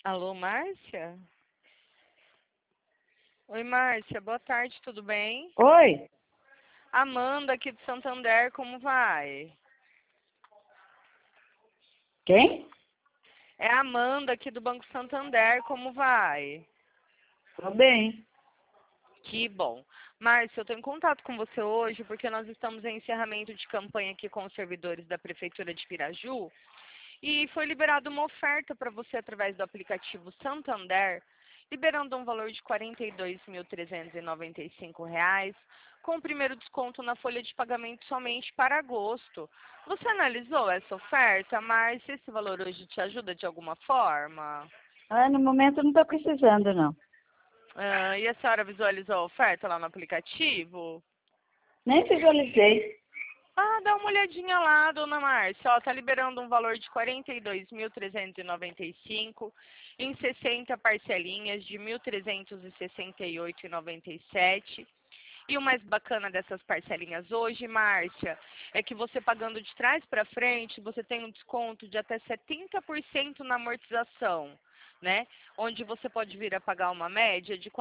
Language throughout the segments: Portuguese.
Alô, Márcia? Oi, Márcia, boa tarde, tudo bem? Oi, Amanda aqui do Santander, como vai? quem? É a Amanda aqui do Banco Santander, como vai? Tô bem. Que bom. Márcia, eu estou em contato com você hoje porque nós estamos em encerramento de campanha aqui com os servidores da Prefeitura de Piraju e foi liberada uma oferta para você através do aplicativo Santander, liberando um valor de R$ 42.395, com o primeiro desconto na folha de pagamento somente para agosto. Você analisou essa oferta, Márcia? Esse valor hoje te ajuda de alguma forma? No momento eu não tô precisando, não. E a senhora visualizou a oferta lá no aplicativo? Nem visualizei. Dá uma olhadinha lá, dona Márcia. Ó, tá liberando um valor de R$ 42.395 em 60 parcelinhas de R$ 1.368,97. E o mais bacana dessas parcelinhas hoje, Márcia, é que você pagando de trás para frente, você tem um desconto de até 70% na amortização, né? Onde você pode vir a pagar uma média de R$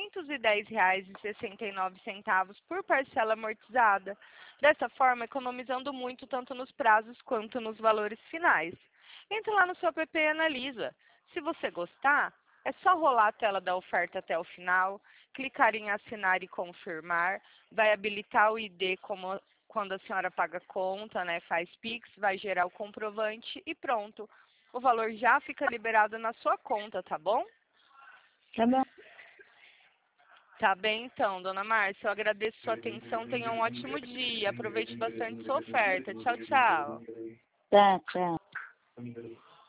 410,69 por parcela amortizada. Dessa forma, economizando muito tanto nos prazos quanto nos valores finais. Entre lá no seu app e analisa. Se você gostar, é só rolar a tela da oferta até o final, clicar em assinar e confirmar, vai habilitar o ID como quando a senhora paga a conta, né, faz Pix, vai gerar o comprovante e pronto. O valor já fica liberado na sua conta, tá bom? Tá bom. Tá bem então, dona Márcia, eu agradeço sua atenção, tenha um ótimo dia, aproveite bastante sua oferta. Tchau, tchau. Tá, tchau.